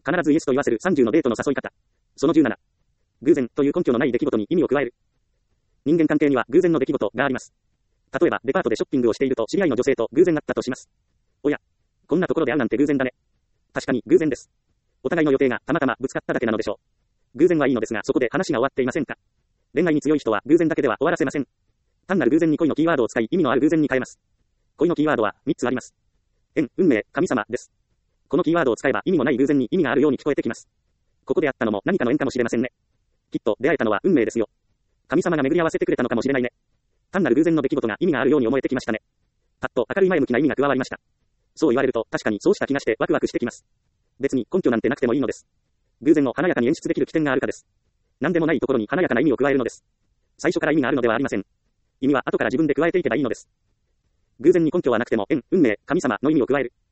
必ずイエスと言わせる30のデートの誘い方。その17。偶然という根拠のない出来事に意味を加える。人間関係には偶然の出来事があります。例えば、デパートでショッピングをしていると知り合いの女性と偶然会ったとします。おや、こんなところで会うなんて偶然だね。確かに偶然です。お互いの予定がたまたまぶつかっただけなのでしょう。偶然はいいのですが、そこで話が終わっていませんか。恋愛に強い人は偶然だけでは終わらせません。単なる偶然に恋のキーワードを使い意味のある偶然に変えます。恋のキーワードは3つあります。縁、運命、神様です。このキーワードを使えば意味もない偶然に意味があるように聞こえてきます。ここであったのも何かの縁かもしれませんね。きっと出会えたのは運命ですよ。神様が巡り合わせてくれたのかもしれないね。単なる偶然の出来事が意味があるように思えてきましたね。パッと明るい前向きな意味が加わりました。そう言われると確かにそうした気がしてワクワクしてきます。別に根拠なんてなくてもいいのです。偶然を華やかに演出できる起点があるかです。何でもないところに華やかな意味を加えるのです。最初から意味があるのではありません。意味は後から自分で加えていけばいいのです。偶然に根拠はなくても縁、運命、神様の意味を加える。